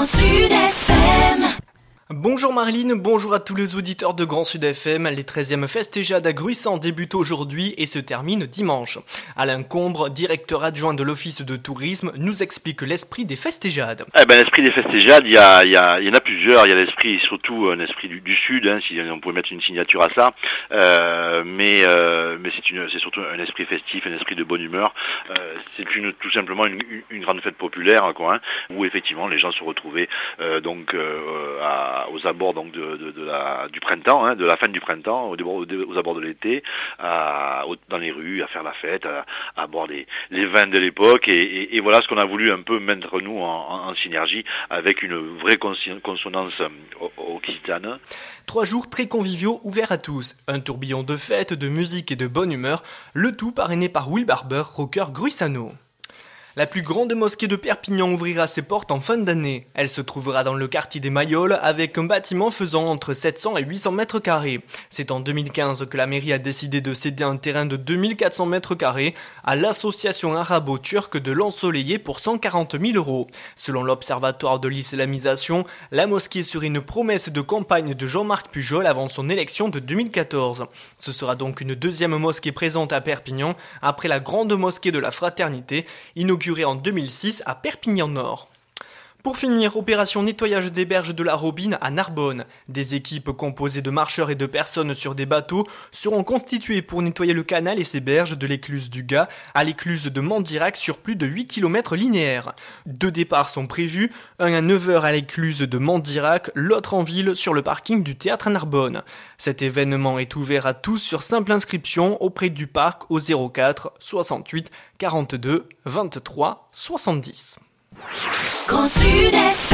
Sud FM. Bonjour Marline, bonjour à tous les auditeurs de Grand Sud FM. Les 13e Festéjades à Gruissant débutent aujourd'hui et se terminent dimanche. Alain Combre, directeur adjoint de l'Office de tourisme, nous explique l'esprit des Festéjades. L'esprit des Festéjades, il y en a plusieurs. Il y a l'esprit, surtout un esprit du Sud, si on pouvait mettre une signature à ça. Mais c'est surtout un esprit festif, un esprit de bonne humeur. C'est tout simplement une grande fête populaire, où effectivement les gens se retrouvaient aux abords donc du printemps, de la fin du printemps, aux abords de l'été, dans les rues, à faire la fête, à boire les vins de l'époque, et voilà ce qu'on a voulu un peu mettre nous en synergie avec une vraie consonance occitane. 3 jours très conviviaux ouverts à tous, un tourbillon de fêtes, de musique et de bonne humeur, le tout parrainé par Will Barber, rocker gruissano. La plus grande mosquée de Perpignan ouvrira ses portes en fin d'année. Elle se trouvera dans le quartier des Mailloles avec un bâtiment faisant entre 700 et 800 mètres carrés. C'est en 2015 que la mairie a décidé de céder un terrain de 2400 mètres carrés à l'association arabo-turque de l'Ensoleillé pour 140 000 €. Selon l'Observatoire de l'islamisation, la mosquée serait une promesse de campagne de Jean-Marc Pujol avant son élection de 2014. Ce sera donc une deuxième mosquée présente à Perpignan après la grande mosquée de la Fraternité, inaugurée en 2006 à Perpignan-Nord. Pour finir, opération nettoyage des berges de la Robine à Narbonne. Des équipes composées de marcheurs et de personnes sur des bateaux seront constituées pour nettoyer le canal et ses berges de l'écluse du Gard à l'écluse de Mandirac sur plus de 8 km linéaires. 2 départs sont prévus, un à 9h à l'écluse de Mandirac, l'autre en ville sur le parking du théâtre à Narbonne. Cet événement est ouvert à tous sur simple inscription auprès du parc au 04 68 42 23 70. Grand Sud FM.